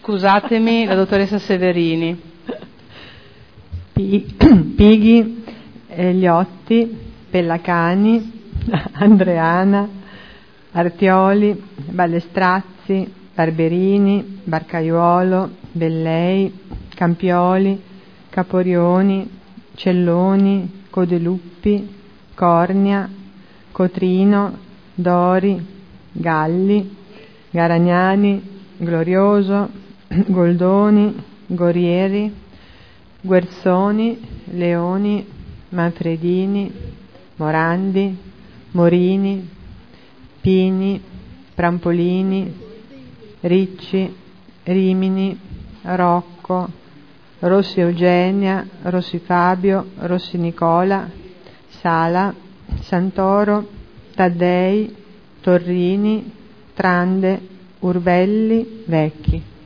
Scusatemi, la dottoressa Severini. Pighi, Eliotti, Pellacani, Andreana, Artioli, Ballestrazzi, Barberini, Barcaiuolo, Bellei, Campioli, Caporioni, Celloni, Codeluppi, Cornia, Cotrino, Dori, Galli, Garagnani, Glorioso, Goldoni, Gorieri, Guerzoni, Leoni, Manfredini, Morandi, Morini, Pini, Prampolini, Ricci, Rimini, Rocco, Rossi Eugenia, Rossi Fabio, Rossi Nicola, Sala, Santoro, Taddei, Torrini, Trande, Urbelli, Vecchi.